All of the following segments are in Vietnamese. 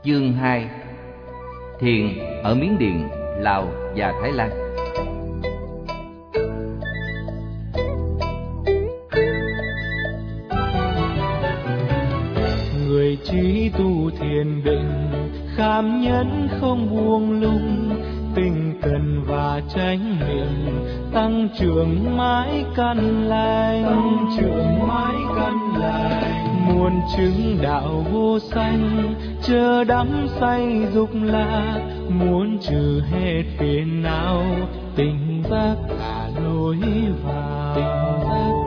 Chương 2: Thiền ở Miến Điện, Lào và Thái Lan. Người trí tu thiền định, kham nhẫn không buông lung, tinh cần và chánh niệm, tăng trưởng mãi căn lành, muôn chứng đạo vô sanh, chờ đắm say dục lạc, muốn trừ hết phiền não, tỉnh giác cả lối vào,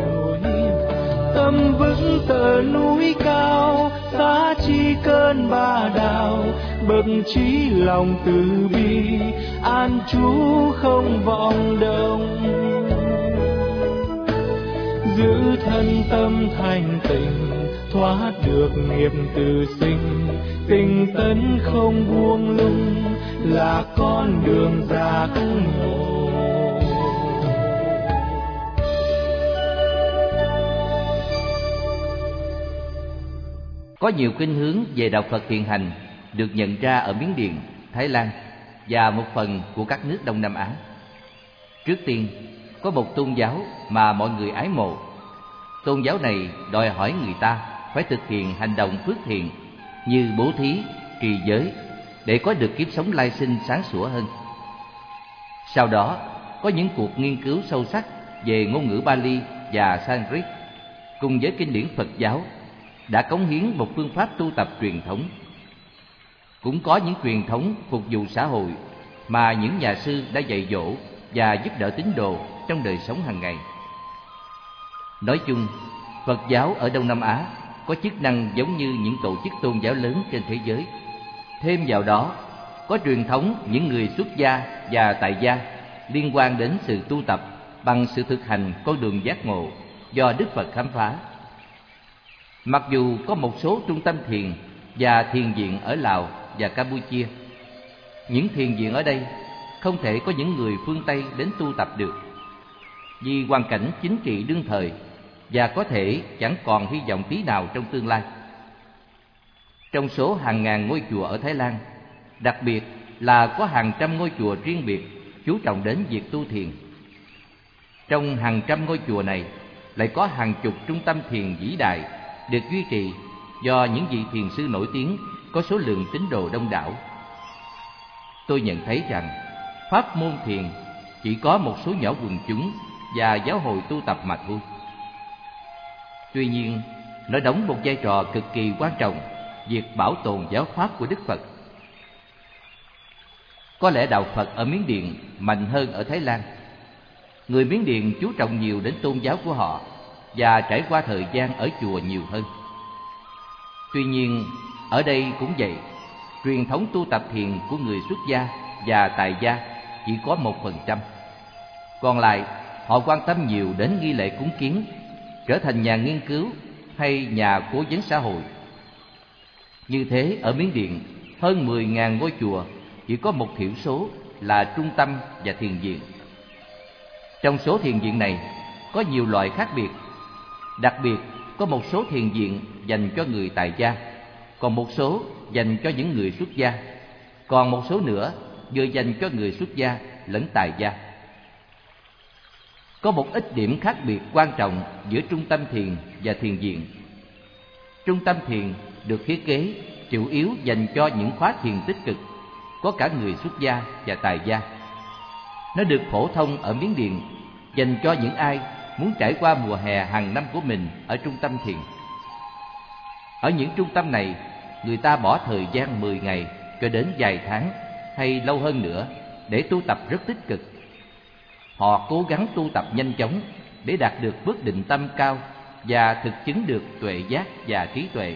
tâm vững tựa núi cao, giá chi cơn ba đào, bậc trí lòng từ bi, an trú không vọng động, giữ thân tâm thanh tịnh, thoát được nghiệp từ sinh, tinh tấn không buông lung, là con đường giác ngộ. Có nhiều khuynh hướng về đạo Phật thiền hành được nhận ra ở Miến Điện, Thái Lan và một phần của các nước Đông Nam Á. Trước tiên, có một tôn giáo mà mọi người ái mộ. Tôn giáo này đòi hỏi người ta phải thực hiện hành động phước thiện như bố thí, trì giới để có được kiếp sống lai sinh sáng sủa hơn. Sau đó, có những cuộc nghiên cứu sâu sắc về ngôn ngữ Pali và Sanskrit cùng với kinh điển Phật giáo đã cống hiến một phương pháp tu tập truyền thống. Cũng có những truyền thống phục vụ xã hội mà những nhà sư đã dạy dỗ và giúp đỡ tín đồ trong đời sống hàng ngày. Nói chung, Phật giáo ở Đông Nam Á có chức năng giống như những tổ chức tôn giáo lớn trên thế giới. Thêm vào đó, có truyền thống những người xuất gia và tại gia liên quan đến sự tu tập bằng sự thực hành con đường giác ngộ do Đức Phật khám phá. Mặc dù có một số trung tâm thiền và thiền viện ở Lào và Campuchia, những thiền viện ở đây không thể có những người phương Tây đến tu tập được vì hoàn cảnh chính trị đương thời và có thể chẳng còn hy vọng tí nào trong tương lai. Trong số hàng ngàn ngôi chùa ở Thái Lan, đặc biệt là có hàng trăm ngôi chùa riêng biệt chú trọng đến việc tu thiền. Trong hàng trăm ngôi chùa này lại có hàng chục trung tâm thiền vĩ đại được duy trì do những vị thiền sư nổi tiếng có số lượng tín đồ đông đảo. Tôi nhận thấy rằng pháp môn thiền chỉ có một số nhỏ quần chúng và giáo hội tu tập mà thôi. Tuy nhiên, nó đóng một vai trò cực kỳ quan trọng việc bảo tồn giáo pháp của Đức Phật. Có lẽ đạo Phật ở Miến Điện mạnh hơn ở Thái Lan. Người Miến Điện chú trọng nhiều đến tôn giáo của họ và trải qua thời gian ở chùa nhiều hơn. Tuy nhiên, ở đây cũng vậy, truyền thống tu tập thiền của người xuất gia và tại gia chỉ có 1%. Còn lại, họ quan tâm nhiều đến nghi lễ cúng kiến, trở thành nhà nghiên cứu hay nhà cố vấn xã hội. Như thế, ở Miến Điện, hơn 10.000 ngôi chùa chỉ có một thiểu số là trung tâm và thiền viện. Trong số thiền viện này, có nhiều loại khác biệt. Đặc biệt, có một số thiền viện dành cho người tại gia, còn một số dành cho những người xuất gia, còn một số nữa vừa dành cho người xuất gia lẫn tại gia. Có một ít điểm khác biệt quan trọng giữa trung tâm thiền và thiền viện. Trung tâm thiền được thiết kế chủ yếu dành cho những khóa thiền tích cực, có cả người xuất gia và tại gia. Nó được phổ thông ở Miến Điện dành cho những ai muốn trải qua mùa hè hàng năm của mình ở trung tâm thiền. Ở những trung tâm này, người ta bỏ thời gian 10 ngày cho đến vài tháng hay lâu hơn nữa để tu tập rất tích cực. Họ cố gắng tu tập nhanh chóng để đạt được phước định tâm cao và thực chứng được tuệ giác và trí tuệ.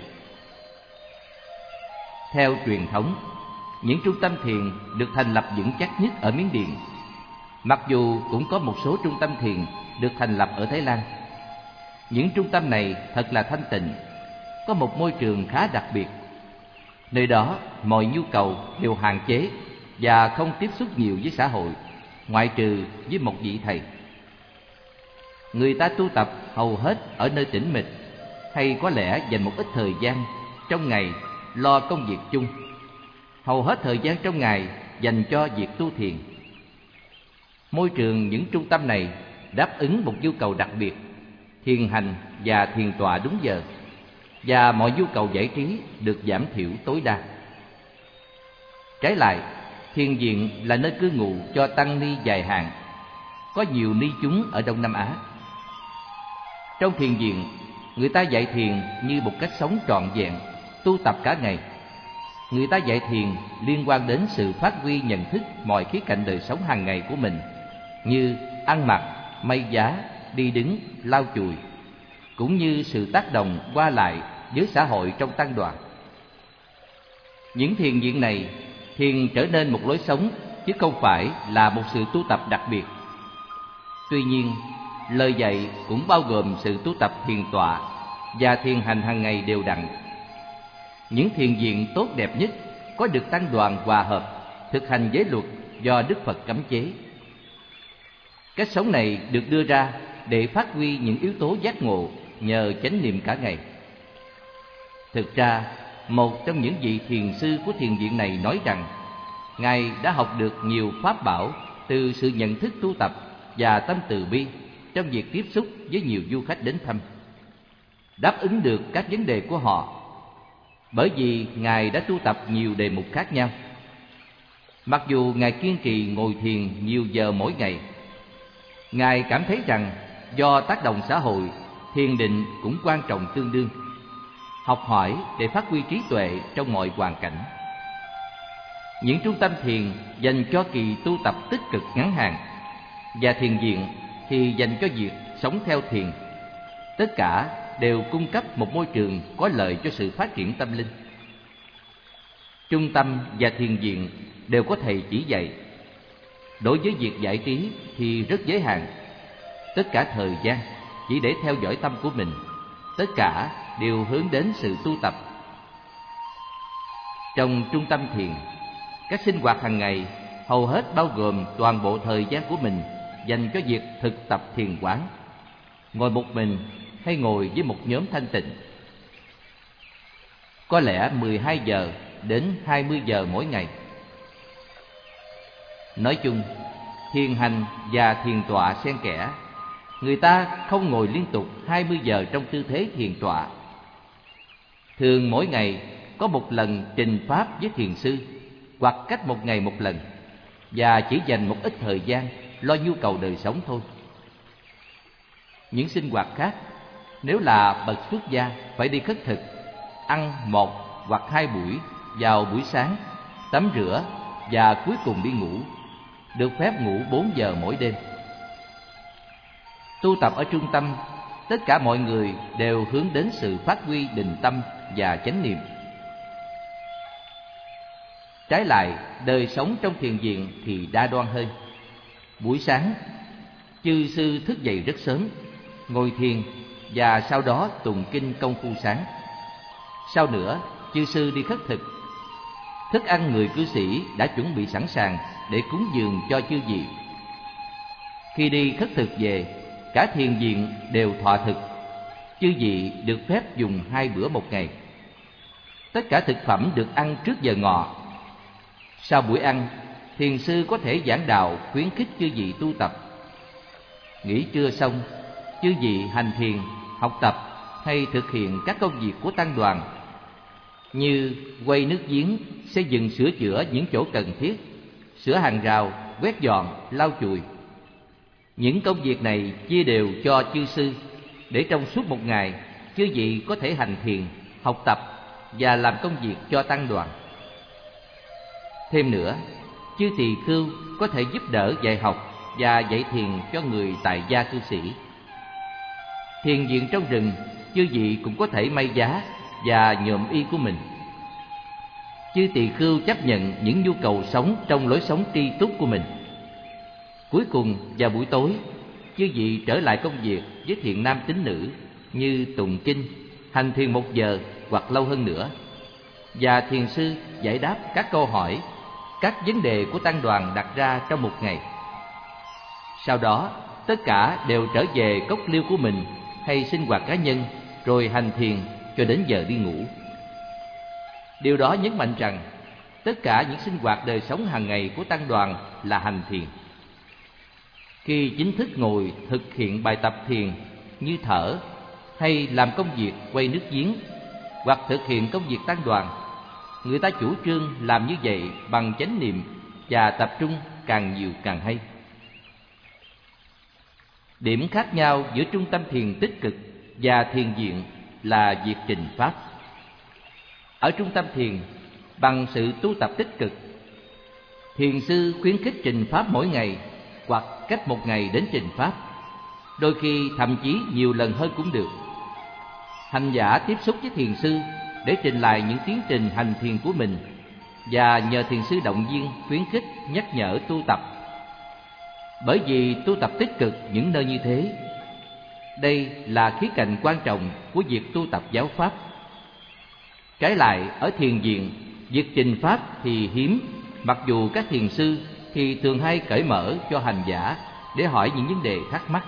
Theo truyền thống, những trung tâm thiền được thành lập vững chắc nhất ở Miến Điện. Mặc dù cũng có một số trung tâm thiền được thành lập ở Thái Lan. Những trung tâm này thật là thanh tịnh, có một môi trường khá đặc biệt. Nơi đó mọi nhu cầu đều hạn chế và không tiếp xúc nhiều với xã hội, ngoại trừ với một vị thầy. Người ta tu tập hầu hết ở nơi tĩnh mịch, hay có lẽ dành một ít thời gian trong ngày lo công việc chung. Hầu hết thời gian trong ngày dành cho việc tu thiền. Môi trường những trung tâm này đáp ứng một nhu cầu đặc biệt, thiền hành và thiền tọa đúng giờ, và mọi nhu cầu giải trí được giảm thiểu tối đa. Trái lại, thiền viện là nơi cư ngụ cho tăng ni dài hạn. Có nhiều ni chúng ở Đông Nam Á. Trong thiền viện, người ta dạy thiền như một cách sống trọn vẹn, tu tập cả ngày. Người ta dạy thiền liên quan đến sự phát huy nhận thức mọi khía cạnh đời sống hàng ngày của mình, như ăn mặc, may vá, đi đứng, lau chùi, cũng như sự tác động qua lại với xã hội trong tăng đoàn. Những thiền viện này, thiền trở nên một lối sống chứ không phải là một sự tu tập đặc biệt. Tuy nhiên, lời dạy cũng bao gồm sự tu tập thiền tọa và thiền hành hàng ngày đều đặn. Những thiền viện tốt đẹp nhất có được tăng đoàn hòa hợp, thực hành giới luật do Đức Phật cấm chế. Cách sống này được đưa ra để phát huy những yếu tố giác ngộ nhờ chánh niệm cả ngày. Thực ra, một trong những vị thiền sư của thiền viện này nói rằng Ngài đã học được nhiều pháp bảo từ sự nhận thức tu tập và tâm từ bi trong việc tiếp xúc với nhiều du khách đến thăm, đáp ứng được các vấn đề của họ, bởi vì Ngài đã tu tập nhiều đề mục khác nhau. Mặc dù Ngài kiên trì ngồi thiền nhiều giờ mỗi ngày, Ngài cảm thấy rằng do tác động xã hội, thiền định cũng quan trọng tương đương. Học hỏi để phát huy trí tuệ trong mọi hoàn cảnh. Những trung tâm thiền dành cho kỳ tu tập tích cực ngắn hạn, và thiền viện thì dành cho việc sống theo thiền. Tất cả đều cung cấp một môi trường có lợi cho sự phát triển tâm linh. Trung tâm và thiền viện đều có thầy chỉ dạy. Đối với việc giải trí thì rất giới hạn. Tất cả thời gian chỉ để theo dõi tâm của mình. Tất cả đều hướng đến sự tu tập. Trong trung tâm thiền, các sinh hoạt hàng ngày hầu hết bao gồm toàn bộ thời gian của mình dành cho việc thực tập thiền quán, ngồi một mình hay ngồi với một nhóm thanh tịnh. Có lẽ 12 giờ đến 20 giờ mỗi ngày. Nói chung, thiền hành và thiền tọa xen kẽ. Người ta không ngồi liên tục 20 giờ trong tư thế thiền tọa. Thường mỗi ngày có một lần trình pháp với thiền sư, hoặc cách một ngày một lần, và chỉ dành một ít thời gian lo nhu cầu đời sống thôi. Những sinh hoạt khác, nếu là bậc xuất gia, phải đi khất thực, ăn 1 hoặc 2 buổi vào buổi sáng, tắm rửa và cuối cùng đi ngủ, được phép ngủ 4 giờ mỗi đêm. Tu tập ở trung tâm, tất cả mọi người đều hướng đến sự phát huy định tâm và chánh niệm. Trái lại, đời sống trong thiền viện thì đa đoan hơn. Buổi sáng, chư sư thức dậy rất sớm, ngồi thiền và sau đó tụng kinh công phu sáng. Sau nữa, chư sư đi khất thực. Thức ăn người cư sĩ đã chuẩn bị sẵn sàng để cúng dường cho chư vị. Khi đi khất thực về, cả thiền viện đều thọ thực. Chư vị được phép dùng 2 bữa một ngày. Tất cả thực phẩm được ăn trước giờ ngọ. Sau buổi ăn, thiền sư có thể giảng đạo khuyến khích chư vị tu tập. Nghỉ trưa xong, chư vị hành thiền, học tập hay thực hiện các công việc của tăng đoàn, như quay nước giếng, xây dựng sửa chữa những chỗ cần thiết, sửa hàng rào, quét dọn, lau chùi. Những công việc này chia đều cho chư sư, để trong suốt một ngày, chư vị có thể hành thiền, học tập và làm công việc cho tăng đoàn. Thêm nữa, chư tỳ khưu có thể giúp đỡ dạy học và dạy thiền cho người tại gia cư sĩ. Thiền viện trong rừng, chư vị cũng có thể may vá và nhuộm y của mình. Chư tỳ khưu chấp nhận những nhu cầu sống trong lối sống tri túc của mình. Cuối cùng vào buổi tối, chư vị trở lại công việc với thiện nam tín nữ, như tụng kinh, hành thiền 1 giờ hoặc lâu hơn nữa, và thiền sư giải đáp các câu hỏi, các vấn đề của tăng đoàn đặt ra trong một ngày. Sau đó, tất cả đều trở về cốc liêu của mình hay sinh hoạt cá nhân, rồi hành thiền cho đến giờ đi ngủ. Điều đó nhấn mạnh rằng tất cả những sinh hoạt đời sống hàng ngày của tăng đoàn là hành thiền. Khi chính thức ngồi thực hiện bài tập thiền như thở hay làm công việc quay nước giếng hoặc thực hiện công việc tăng đoàn, người ta chủ trương làm như vậy bằng chánh niệm và tập trung càng nhiều càng hay. Điểm khác nhau giữa trung tâm thiền tích cực và thiền viện là việc trình pháp. Ở trung tâm thiền, bằng sự tu tập tích cực, thiền sư khuyến khích trình pháp mỗi ngày hoặc cách một ngày đến trình pháp, đôi khi thậm chí nhiều lần hơn cũng được. Hành giả tiếp xúc với thiền sư để trình lại những tiến trình hành thiền của mình và nhờ thiền sư động viên, khuyến khích, nhắc nhở tu tập. Bởi vì tu tập tích cực những nơi như thế, đây là khía cạnh quan trọng của việc tu tập giáo pháp. Trái lại, ở thiền viện, việc trình pháp thì hiếm, mặc dù các thiền sư thì thường hay cởi mở cho hành giả để hỏi những vấn đề thắc mắc.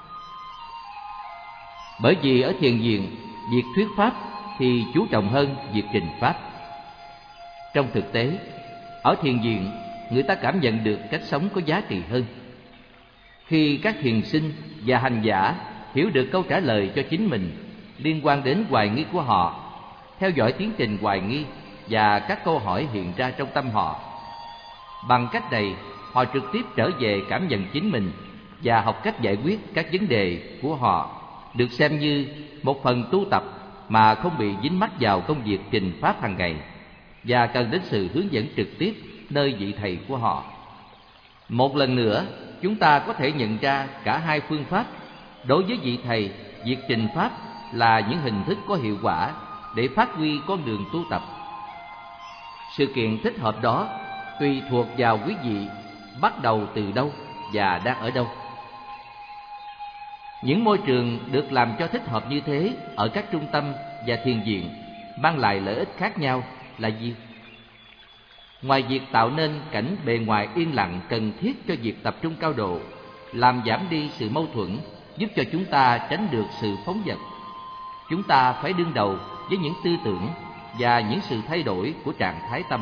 Bởi vì ở thiền viện, việc thuyết pháp thì chú trọng hơn việc trình pháp. Trong thực tế, ở thiền viện, người ta cảm nhận được cách sống có giá trị hơn. Khi các thiền sinh và hành giả hiểu được câu trả lời cho chính mình liên quan đến hoài nghi của họ, theo dõi tiến trình hoài nghi và các câu hỏi hiện ra trong tâm họ, bằng cách này họ trực tiếp trở về cảm nhận chính mình và học cách giải quyết các vấn đề của họ, được xem như một phần tu tập mà không bị dính mắc vào công việc trình pháp hàng ngày và cần đến sự hướng dẫn trực tiếp nơi vị thầy của họ. Một lần nữa, chúng ta có thể nhận ra cả hai phương pháp. Đối với vị thầy, việc trình pháp là những hình thức có hiệu quả để phát huy con đường tu tập. Sự kiện thích hợp đó tùy thuộc vào quý vị bắt đầu từ đâu và đang ở đâu. Những môi trường được làm cho thích hợp như thế ở các trung tâm và thiền viện mang lại lợi ích khác nhau là gì? Ngoài việc tạo nên cảnh bề ngoài yên lặng cần thiết cho việc tập trung cao độ, làm giảm đi sự mâu thuẫn, giúp cho chúng ta tránh được sự phóng dật, chúng ta phải đương đầu với những tư tưởng và những sự thay đổi của trạng thái tâm.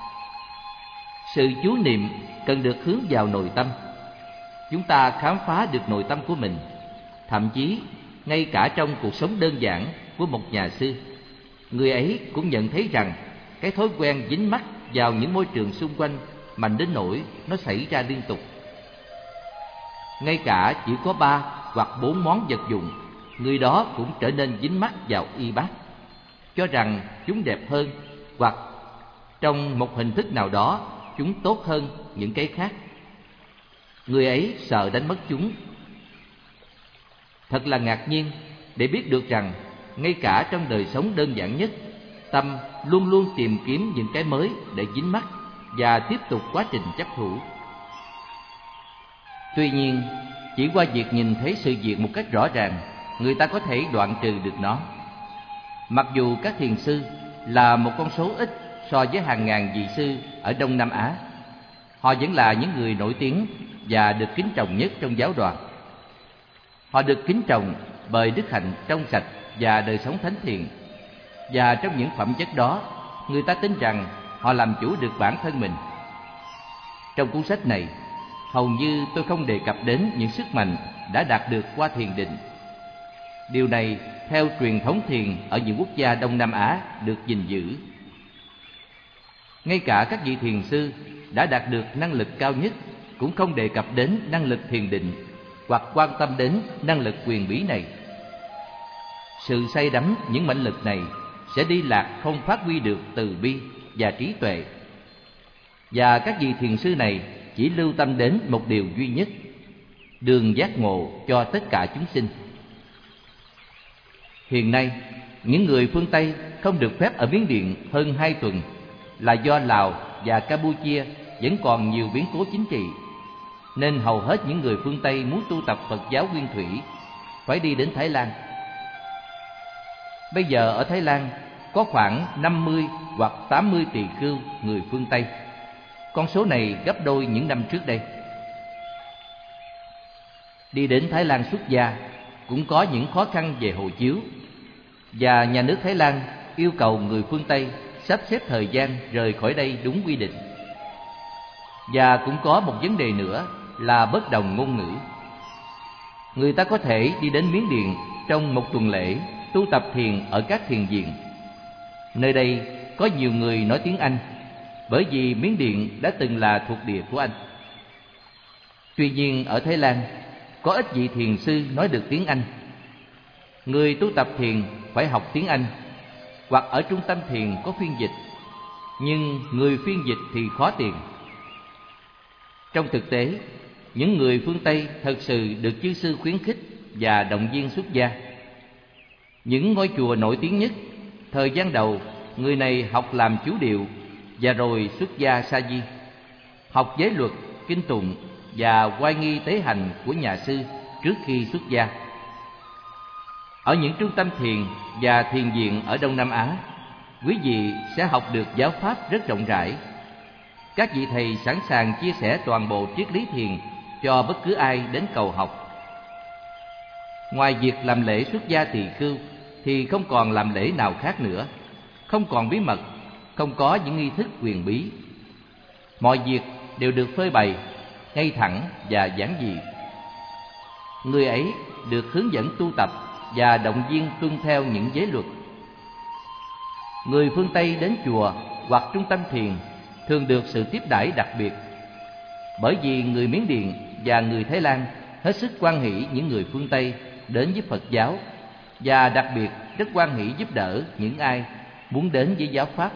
Sự chú niệm cần được hướng vào nội tâm. Chúng ta khám phá được nội tâm của mình. Thậm chí, ngay cả trong cuộc sống đơn giản của một nhà sư, người ấy cũng nhận thấy rằng cái thói quen dính mắc vào những môi trường xung quanh mạnh đến nỗi nó xảy ra liên tục. Ngay cả chỉ có 3 hoặc 4 món vật dụng, người đó cũng trở nên dính mắc vào y bát, cho rằng chúng đẹp hơn hoặc trong một hình thức nào đó chúng tốt hơn những cái khác. Người ấy sợ đánh mất chúng. Thật là ngạc nhiên để biết được rằng ngay cả trong đời sống đơn giản nhất, tâm luôn luôn tìm kiếm những cái mới để dính mắc và tiếp tục quá trình chấp thủ. Tuy nhiên, chỉ qua việc nhìn thấy sự việc một cách rõ ràng, người ta có thể đoạn trừ được nó. Mặc dù các thiền sư là một con số ít so với hàng ngàn vị sư ở Đông Nam Á, họ vẫn là những người nổi tiếng và được kính trọng nhất trong giáo đoàn. Họ được kính trọng bởi đức hạnh trong sạch và đời sống thánh thiện. Và trong những phẩm chất đó, người ta tin rằng họ làm chủ được bản thân mình. Trong cuốn sách này, hầu như tôi không đề cập đến những sức mạnh đã đạt được qua thiền định. Điều này, theo truyền thống thiền ở những quốc gia Đông Nam Á, được gìn giữ. Ngay cả các vị thiền sư đã đạt được năng lực cao nhất cũng không đề cập đến năng lực thiền định hoặc quan tâm đến năng lực quyền bí này. Sự say đắm những mãnh lực này sẽ đi lạc không phát huy được từ bi và trí tuệ. Và các vị thiền sư này chỉ lưu tâm đến một điều duy nhất: đường giác ngộ cho tất cả chúng sinh. Hiện nay, những người phương Tây không được phép ở Miến Điện hơn 2 tuần là do Lào và Campuchia vẫn còn nhiều biến cố chính trị, nên hầu hết những người phương Tây muốn tu tập Phật giáo Nguyên Thủy phải đi đến Thái Lan. Bây giờ ở Thái Lan có khoảng 50 hoặc 80 tỳ khưu người phương Tây. Con số này gấp đôi những năm trước đây. Đi đến Thái Lan xuất gia cũng có những khó khăn về hộ chiếu, và nhà nước Thái Lan yêu cầu người phương Tây sắp xếp thời gian rời khỏi đây đúng quy định. Và cũng có một vấn đề nữa là bất đồng ngôn ngữ. Người ta có thể đi đến Miến Điện trong một tuần lễ tu tập thiền ở các thiền viện. Nơi đây có nhiều người nói tiếng Anh, bởi vì Miến Điện đã từng là thuộc địa của Anh. Tuy nhiên ở Thái Lan có ít vị thiền sư nói được tiếng Anh. Người tu tập thiền phải học tiếng Anh, hoặc ở trung tâm thiền có phiên dịch, nhưng người phiên dịch thì khó tìm. Trong thực tế, những người phương Tây thật sự được chư sư khuyến khích và động viên xuất gia. Những ngôi chùa nổi tiếng nhất, thời gian đầu người này học làm chú điệu và rồi xuất gia sa di, học giới luật, kinh tụng và oai nghi tế hành của nhà sư trước khi xuất gia. Ở những trung tâm thiền và thiền viện ở Đông Nam Á, quý vị sẽ học được giáo pháp rất rộng rãi. Các vị thầy sẵn sàng chia sẻ toàn bộ triết lý thiền cho bất cứ ai đến cầu học. Ngoài việc làm lễ xuất gia tỳ khưu thì không còn làm lễ nào khác nữa, không còn bí mật, không có những nghi thức quyền bí. Mọi việc đều được phơi bày, ngay thẳng và giản dị. Người ấy được hướng dẫn tu tập và động viên tuân theo những giới luật. Người phương Tây đến chùa hoặc trung tâm thiền thường được sự tiếp đãi đặc biệt, bởi vì người Miến Điện và người Thái Lan hết sức hoan hỷ những người phương Tây đến với Phật giáo, và đặc biệt rất hoan hỷ giúp đỡ những ai muốn đến với giáo pháp.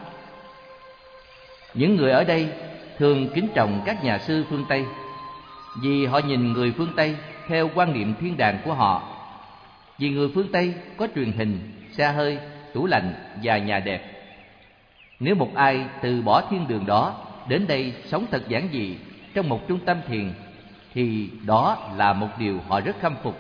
Những người ở đây thường kính trọng các nhà sư phương Tây, vì họ nhìn người phương Tây theo quan niệm thiên đàng của họ. Vì người phương Tây có truyền hình, xe hơi, tủ lạnh và nhà đẹp. Nếu một ai từ bỏ thiên đường đó đến đây sống thật giản dị trong một trung tâm thiền, thì đó là một điều họ rất khâm phục.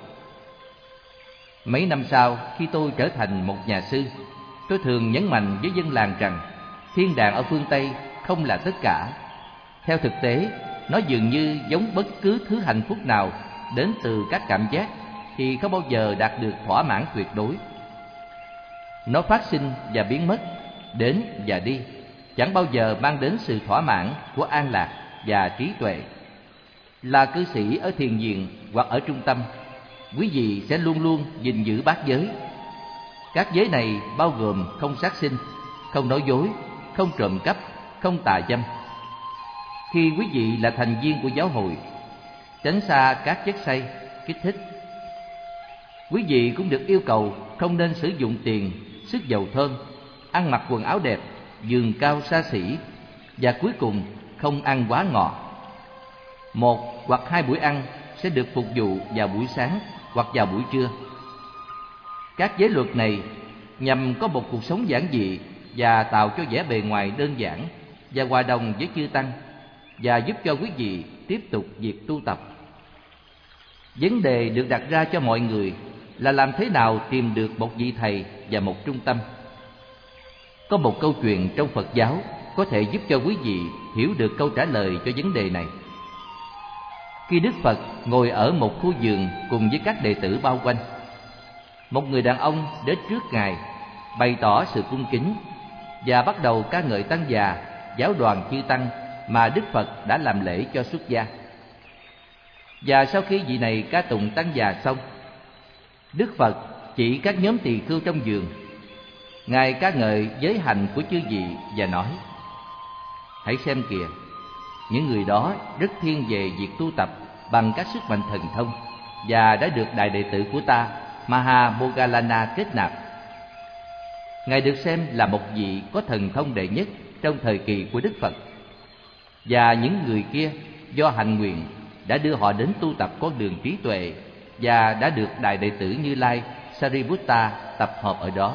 Mấy năm sau, khi tôi trở thành một nhà sư, tôi thường nhấn mạnh với dân làng rằng thiên đàng ở phương Tây không là tất cả. Theo thực tế, nó dường như giống bất cứ thứ hạnh phúc nào đến từ các cảm giác thì không bao giờ đạt được thỏa mãn tuyệt đối. Nó phát sinh và biến mất, đến và đi, chẳng bao giờ mang đến sự thỏa mãn của an lạc và trí tuệ. Là cư sĩ ở thiền viện hoặc ở trung tâm, quý vị sẽ luôn luôn gìn giữ bát giới. Các giới này bao gồm không sát sinh, không nói dối, không trộm cắp, không tà dâm. Khi quý vị là thành viên của giáo hội, tránh xa các chất say, kích thích. Quý vị cũng được yêu cầu không nên sử dụng tiền, sức dầu thơm, ăn mặc quần áo đẹp, giường cao xa xỉ, và cuối cùng không ăn quá ngọt. 1 hoặc 2 buổi ăn sẽ được phục vụ vào buổi sáng hoặc vào buổi trưa. Các giới luật này nhằm có một cuộc sống giản dị và tạo cho vẻ bề ngoài đơn giản và hòa đồng với chư tăng, và giúp cho quý vị tiếp tục việc tu tập. Vấn đề được đặt ra cho mọi người là làm thế nào tìm được một vị thầy và một trung tâm. Có một câu chuyện trong Phật giáo có thể giúp cho quý vị hiểu được câu trả lời cho vấn đề này. Khi Đức Phật ngồi ở một khu vườn cùng với các đệ tử bao quanh, một người đàn ông đến trước Ngài, bày tỏ sự cung kính và bắt đầu ca ngợi tăng già, giáo đoàn chư tăng mà Đức Phật đã làm lễ cho xuất gia. Và sau khi vị này ca tụng tăng già xong, Đức Phật chỉ các nhóm tỳ khưu trong vườn. Ngài ca ngợi giới hạnh của chư vị và nói: hãy xem kìa, những người đó rất thiên về việc tu tập bằng các sức mạnh thần thông, và đã được đại đệ tử của ta Maha Moggallana kết nạp. Ngài được xem là một vị có thần thông đệ nhất trong thời kỳ của Đức Phật, và những người kia do hạnh nguyện đã đưa họ đến tu tập con đường trí tuệ, và đã được đại đệ tử Như Lai Sariputta tập hợp ở đó.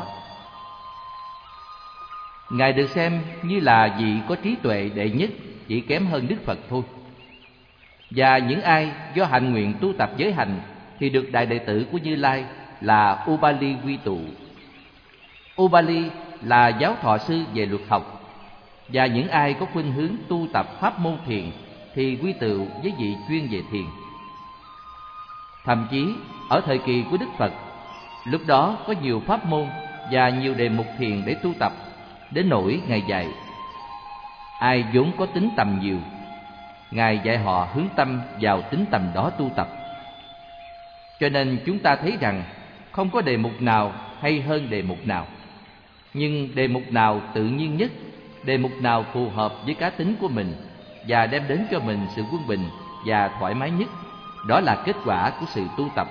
Ngài được xem như là vị có trí tuệ đệ nhất, chỉ kém hơn Đức Phật thôi. Và những ai do hạnh nguyện tu tập giới hạnh thì được đại đệ tử của Như Lai là Ubali quy tụ. Ubali là giáo thọ sư về luật học, và những ai có khuynh hướng tu tập pháp môn thiền thì quy tụ với vị chuyên về thiền. Thậm chí ở thời kỳ của Đức Phật, lúc đó có nhiều pháp môn và nhiều đề mục thiền để tu tập, đến nỗi Ngài dạy ai vốn có tính tầm nhiều, Ngài dạy họ hướng tâm vào tính tầm đó tu tập. Cho nên chúng ta thấy rằng không có đề mục nào hay hơn đề mục nào, nhưng đề mục nào tự nhiên nhất, đề mục nào phù hợp với cá tính của mình và đem đến cho mình sự quân bình và thoải mái nhất, đó là kết quả của sự tu tập.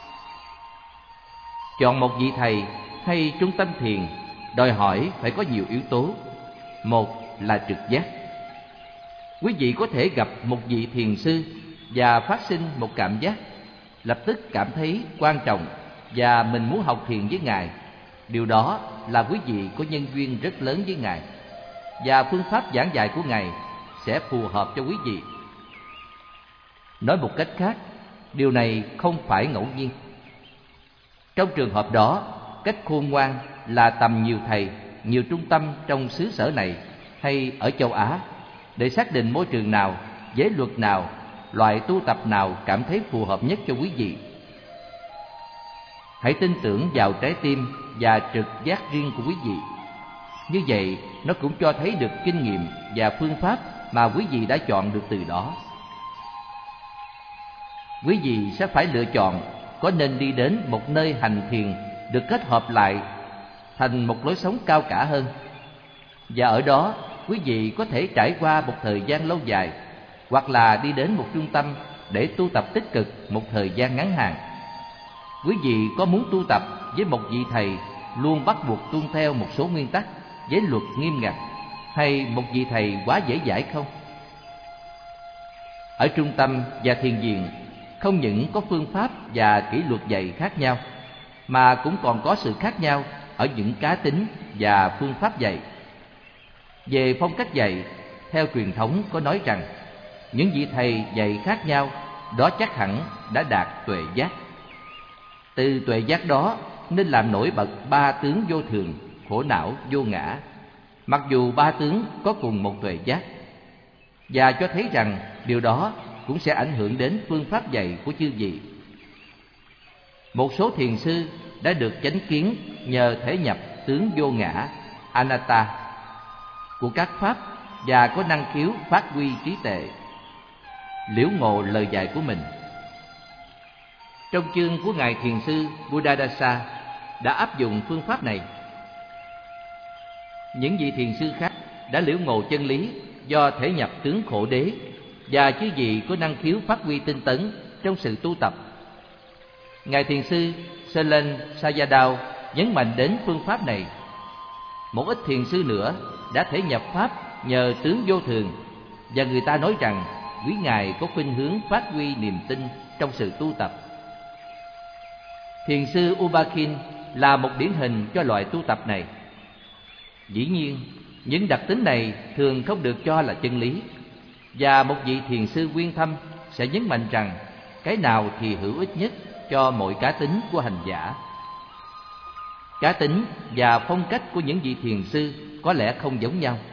Chọn một vị thầy hay trung tâm thiền đòi hỏi phải có nhiều yếu tố. Một là trực giác. Quý vị có thể gặp một vị thiền sư và phát sinh một cảm giác, lập tức cảm thấy quan trọng và mình muốn học thiền với Ngài. Điều đó là quý vị có nhân duyên rất lớn với Ngài, và phương pháp giảng dạy của Ngài sẽ phù hợp cho quý vị. Nói một cách khác, điều này không phải ngẫu nhiên. Trong trường hợp đó, cách khôn ngoan là tầm nhiều thầy, nhiều trung tâm trong xứ sở này hay ở châu Á để xác định môi trường nào, giới luật nào, loại tu tập nào cảm thấy phù hợp nhất cho quý vị. Hãy tin tưởng vào trái tim và trực giác riêng của quý vị. Như vậy, nó cũng cho thấy được kinh nghiệm và phương pháp mà quý vị đã chọn được từ đó. Quý vị sẽ phải lựa chọn có nên đi đến một nơi hành thiền được kết hợp lại thành một lối sống cao cả hơn. Và ở đó, quý vị có thể trải qua một thời gian lâu dài, hoặc là đi đến một trung tâm để tu tập tích cực một thời gian ngắn hạn. Quý vị có muốn tu tập với một vị thầy luôn bắt buộc tuân theo một số nguyên tắc, giới luật nghiêm ngặt, hay một vị thầy quá dễ dãi không? Ở trung tâm và thiền viện, không những có phương pháp và kỷ luật dạy khác nhau, mà cũng còn có sự khác nhau ở những cá tính và phương pháp dạy. Về phong cách dạy, theo truyền thống có nói rằng những vị thầy dạy khác nhau, đó chắc hẳn đã đạt tuệ giác. Từ tuệ giác đó nên làm nổi bật ba tướng vô thường, khổ não, vô ngã, mặc dù ba tướng có cùng một tuệ giác, và cho thấy rằng điều đó cũng sẽ ảnh hưởng đến phương pháp dạy của chư vị. Một số thiền sư đã được chánh kiến nhờ thể nhập tướng vô ngã, anatta, của các pháp và có năng khiếu phát huy trí tuệ, liễu ngộ lời dạy của mình. Trong chương của Ngài Thiền sư Buddhadasa đã áp dụng phương pháp này. Những vị thiền sư khác đã liễu ngộ chân lý do thể nhập tướng khổ đế, và chư vị có năng khiếu phát huy tinh tấn trong sự tu tập. Ngài Thiền sư Selen Sayadaw nhấn mạnh đến phương pháp này. Một ít thiền sư nữa đã thể nhập pháp nhờ tướng vô thường, và người ta nói rằng quý ngài có khuynh hướng phát huy niềm tin trong sự tu tập. Thiền sư Ubakin là một điển hình cho loại tu tập này. Dĩ nhiên, những đặc tính này thường không được cho là chân lý, và một vị thiền sư uyên thâm sẽ nhấn mạnh rằng cái nào thì hữu ích nhất cho mỗi cá tính của hành giả. Cá tính và phong cách của những vị thiền sư có lẽ không giống nhau.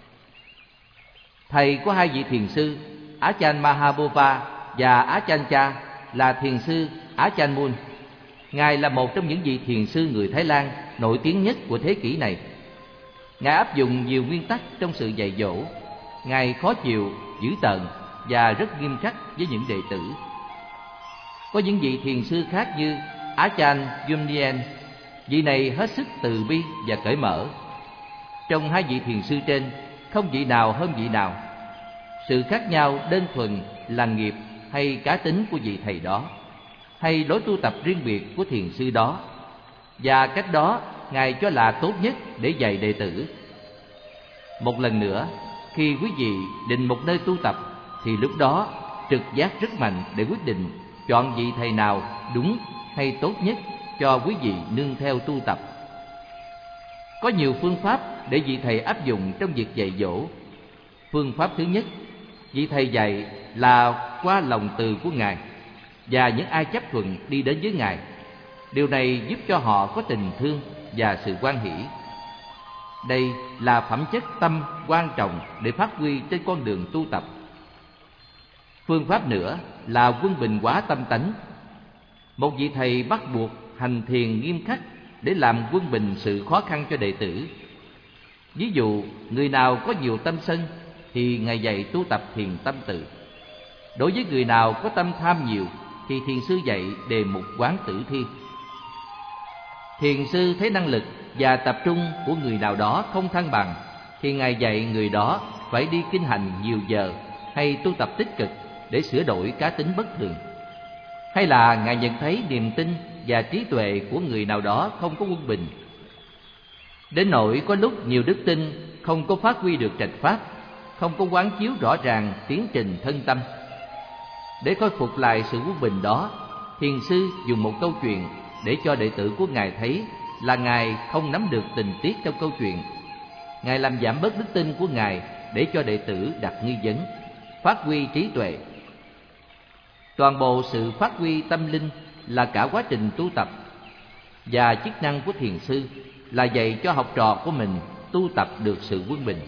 Thầy của hai vị thiền sư Ajahn Mahabodha và Ajahn Chah là thiền sư Ajahn Mun. Ngài là một trong những vị thiền sư người Thái Lan nổi tiếng nhất của thế kỷ này. Ngài áp dụng nhiều nguyên tắc trong sự dạy dỗ. Ngài khó chịu, dữ tợn và rất nghiêm khắc với những đệ tử. Có những vị thiền sư khác như Ajahn Yumnien, vị này hết sức từ bi và cởi mở. Trong hai vị thiền sư trên, không vị nào hơn vị nào. Sự khác nhau đơn thuần là nghiệp hay cá tính của vị thầy đó, hay lối tu tập riêng biệt của thiền sư đó, và cách đó Ngài cho là tốt nhất để dạy đệ tử. Một lần nữa, khi quý vị định một nơi tu tập, thì lúc đó trực giác rất mạnh để quyết định chọn vị thầy nào đúng hay tốt nhất cho quý vị nương theo tu tập. Có nhiều phương pháp để vị thầy áp dụng trong việc dạy dỗ. Phương pháp thứ nhất, vị thầy dạy là qua lòng từ của Ngài, và những ai chấp thuận đi đến với Ngài. Điều này giúp cho họ có tình thương và sự hoan hỷ. Đây là phẩm chất tâm quan trọng để phát huy trên con đường tu tập. Phương pháp nữa là quân bình hóa tâm tánh. Một vị thầy bắt buộc hành thiền nghiêm khắc để làm quân bình sự khó khăn cho đệ tử. Ví dụ, người nào có nhiều tâm sân thì Ngài dạy tu tập thiền tâm tự. Đối với người nào có tâm tham nhiều thì thiền sư dạy đề mục quán tử thi. Thiền sư thấy năng lực và tập trung của người nào đó không thăng bằng thì Ngài dạy người đó phải đi kinh hành nhiều giờ hay tu tập tích cực để sửa đổi cá tính bất thường. Hay là Ngài nhận thấy niềm tin và trí tuệ của người nào đó không có quân bình, đến nỗi có lúc nhiều đức tin không có phát huy được trạch pháp, không có quán chiếu rõ ràng tiến trình thân tâm. Để khôi phục lại sự quân bình đó, thiền sư dùng một câu chuyện để cho đệ tử của Ngài thấy là Ngài không nắm được tình tiết trong câu chuyện. Ngài làm giảm bớt đức tin của Ngài để cho đệ tử đặt nghi vấn, phát huy trí tuệ. Toàn bộ sự phát huy tâm linh là cả quá trình tu tập, và chức năng của thiền sư là dạy cho học trò của mình tu tập được sự quân bình.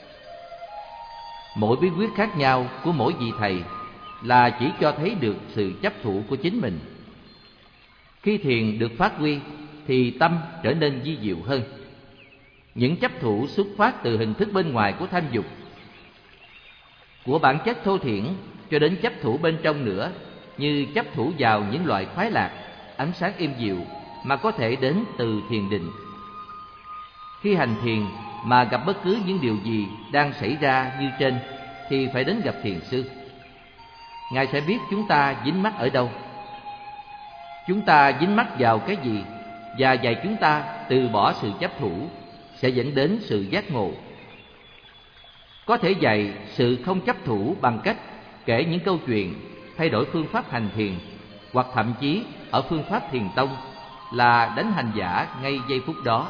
Mỗi bí quyết khác nhau của mỗi vị thầy là chỉ cho thấy được sự chấp thủ của chính mình. Khi thiền được phát huy thì tâm trở nên vi diệu hơn. Những chấp thủ xuất phát từ hình thức bên ngoài của tham dục, của bản chất thô thiển, cho đến chấp thủ bên trong nữa, như chấp thủ vào những loại khoái lạc, ánh sáng êm dịu mà có thể đến từ thiền định. Khi hành thiền mà gặp bất cứ những điều gì đang xảy ra như trên thì phải đến gặp thiền sư. Ngài sẽ biết chúng ta dính mắc ở đâu, chúng ta dính mắc vào cái gì, và dạy chúng ta từ bỏ sự chấp thủ sẽ dẫn đến sự giác ngộ. Có thể dạy sự không chấp thủ bằng cách kể những câu chuyện, thay đổi phương pháp hành thiền, hoặc thậm chí ở phương pháp thiền tông là đánh hành giả ngay giây phút đó.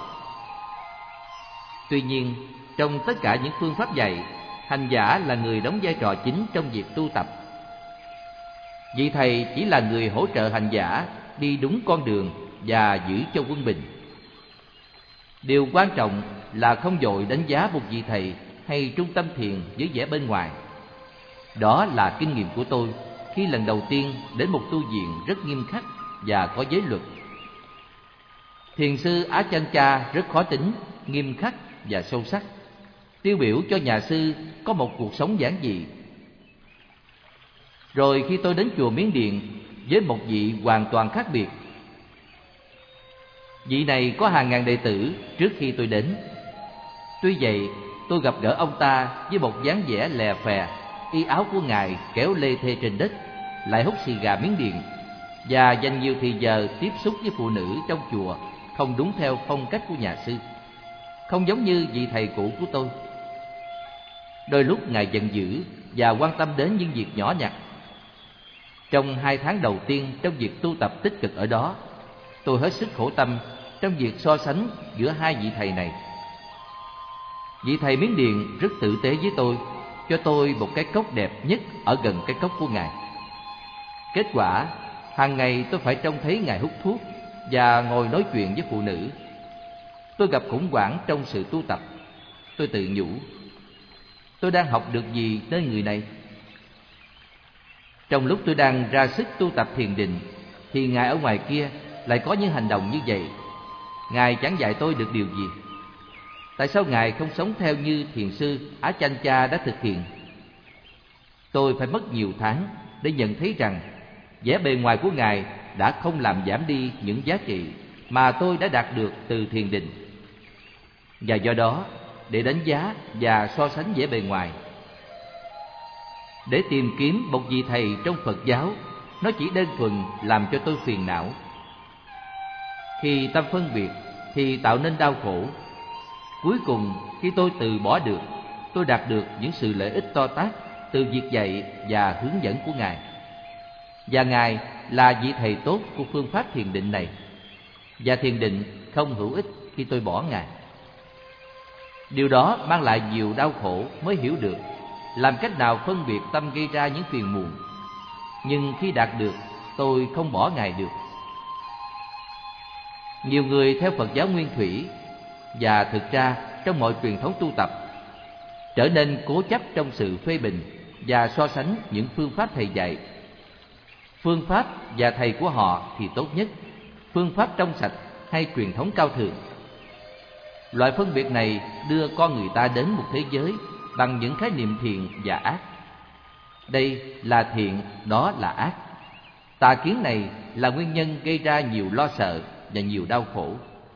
Tuy nhiên, trong tất cả những phương pháp dạy, hành giả là người đóng vai trò chính trong việc tu tập. Vị thầy chỉ là người hỗ trợ hành giả đi đúng con đường và giữ cho quân bình. Điều quan trọng là không vội đánh giá một vị thầy hay trung tâm thiền với vẻ bên ngoài. Đó là kinh nghiệm của tôi khi lần đầu tiên đến một tu viện rất nghiêm khắc và có giới luật. Thiền sư Achancha rất khó tính, nghiêm khắc và sâu sắc, tiêu biểu cho nhà sư có một cuộc sống giản dị. Rồi khi tôi đến chùa Miến Điện với một vị hoàn toàn khác biệt. Vị này có hàng ngàn đệ tử trước khi tôi đến. Tuy vậy, tôi gặp gỡ ông ta với một dáng vẻ lè phè, y áo của Ngài kéo lê thê trên đất, lại hút xì gà Miến Điện và dành nhiều thì giờ tiếp xúc với phụ nữ trong chùa không đúng theo phong cách của nhà sư, không giống như vị thầy cũ của tôi. Đôi lúc Ngài giận dữ và quan tâm đến những việc nhỏ nhặt. Trong 2 tháng đầu tiên trong việc tu tập tích cực ở đó, tôi hết sức khổ tâm trong việc so sánh giữa hai vị thầy này. Vị thầy Miến Điện rất tử tế với tôi, cho tôi một cái cốc đẹp nhất ở gần cái cốc của Ngài. Kết quả, hàng ngày tôi phải trông thấy Ngài hút thuốc và ngồi nói chuyện với phụ nữ. Tôi gặp khủng hoảng trong sự tu tập. Tôi tự nhủ, tôi đang học được gì nơi người này? Trong lúc tôi đang ra sức tu tập thiền định thì Ngài ở ngoài kia lại có những hành động như vậy. Ngài chẳng dạy tôi được điều gì. Tại sao Ngài không sống theo như thiền sư Achancha đã thực hiện? Tôi phải mất nhiều tháng để nhận thấy rằng vẻ bề ngoài của Ngài đã không làm giảm đi những giá trị mà tôi đã đạt được từ thiền định. Và do đó, để đánh giá và so sánh vẻ bề ngoài, để tìm kiếm một vị thầy trong Phật giáo, nó chỉ đơn thuần làm cho tôi phiền não. Khi tâm phân biệt thì tạo nên đau khổ. Cuối cùng, khi tôi từ bỏ được, tôi đạt được những sự lợi ích to tát từ việc dạy và hướng dẫn của Ngài. Và Ngài là vị thầy tốt của phương pháp thiền định này. Và thiền định không hữu ích khi tôi bỏ Ngài. Điều đó mang lại nhiều đau khổ mới hiểu được làm cách nào phân biệt tâm gây ra những phiền muộn. Nhưng khi đạt được, tôi không bỏ Ngài được. Nhiều người theo Phật giáo Nguyên Thủy, và thực ra trong mọi truyền thống tu tập, trở nên cố chấp trong sự phê bình và so sánh những phương pháp thầy dạy. Phương pháp và thầy của họ thì tốt nhất, phương pháp trong sạch hay truyền thống cao thượng. Loại phân biệt này đưa con người ta đến một thế giới bằng những khái niệm thiện và ác. Đây là thiện, đó là ác. Tà kiến này là nguyên nhân gây ra nhiều lo sợ và nhiều đau khổ.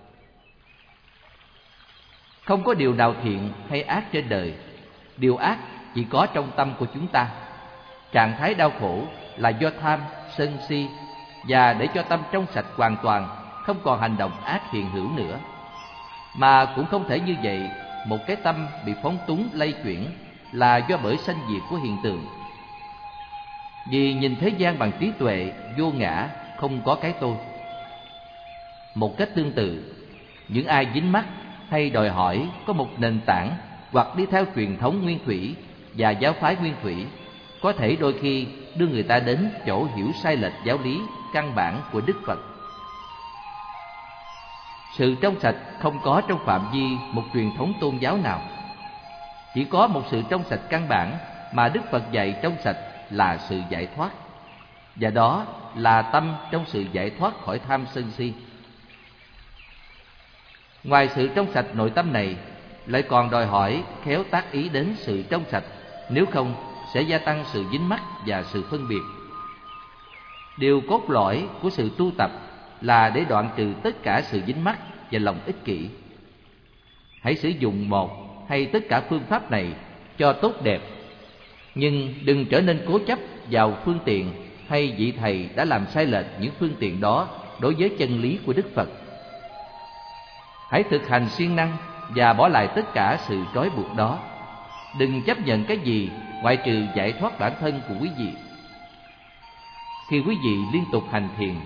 Không có điều nào thiện hay ác trên đời. Điều ác chỉ có trong tâm của chúng ta. Trạng thái đau khổ là do tham, sân si, và để cho tâm trong sạch hoàn toàn, không còn hành động ác hiện hữu nữa. Mà cũng không thể như vậy, một cái tâm bị phóng túng lay chuyển là do bởi sanh diệt của hiện tượng. Vì nhìn thế gian bằng trí tuệ vô ngã, không có cái tôi. Một cách tương tự, những ai dính mắc hay đòi hỏi có một nền tảng hoặc đi theo truyền thống nguyên thủy và giáo phái nguyên thủy, có thể đôi khi đưa người ta đến chỗ hiểu sai lệch giáo lý căn bản của Đức Phật. Sự trong sạch không có trong phạm vi một truyền thống tôn giáo nào. Chỉ có một sự trong sạch căn bản mà Đức Phật dạy trong sạch là sự giải thoát. Và đó là tâm trong sự giải thoát khỏi tham sân si. Ngoài sự trong sạch nội tâm này, lại còn đòi hỏi khéo tác ý đến sự trong sạch, nếu không sẽ gia tăng sự dính mắc và sự phân biệt. Điều cốt lõi của sự tu tập là để đoạn trừ tất cả sự dính mắc và lòng ích kỷ. Hãy sử dụng một hay tất cả phương pháp này cho tốt đẹp, nhưng đừng trở nên cố chấp vào phương tiện hay vị thầy đã làm sai lệch những phương tiện đó đối với chân lý của Đức Phật. Hãy thực hành siêng năng và bỏ lại tất cả sự trói buộc đó. Đừng chấp nhận cái gì ngoại trừ giải thoát bản thân của quý vị. Khi quý vị liên tục hành thiền,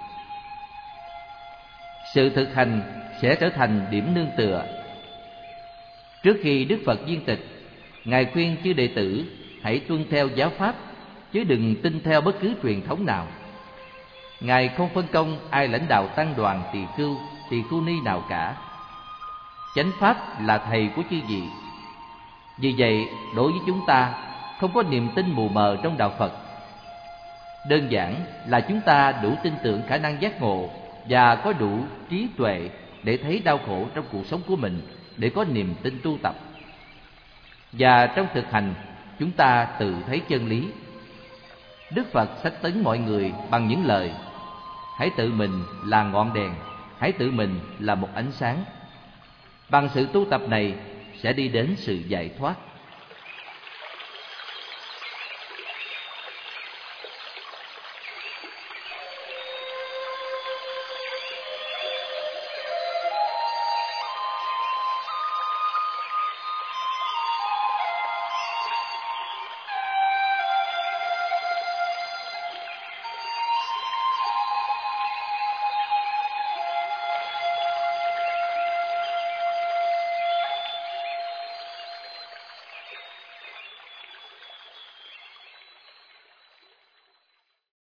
sự thực hành sẽ trở thành điểm nương tựa. Trước khi Đức Phật viên tịch, Ngài khuyên chư đệ tử hãy tuân theo giáo pháp, chứ đừng tin theo bất cứ truyền thống nào. Ngài không phân công ai lãnh đạo tăng đoàn tỳ khưu ni nào cả. Chánh pháp là thầy của chư vị. Vì vậy, đối với chúng ta không có niềm tin mù mờ trong đạo Phật. Đơn giản là chúng ta đủ tin tưởng khả năng giác ngộ và có đủ trí tuệ để thấy đau khổ trong cuộc sống của mình, để có niềm tin tu tập. Và trong thực hành, chúng ta tự thấy chân lý. Đức Phật xách tấn mọi người bằng những lời: hãy tự mình là ngọn đèn, hãy tự mình là một ánh sáng. Bằng sự tu tập này sẽ đi đến sự giải thoát.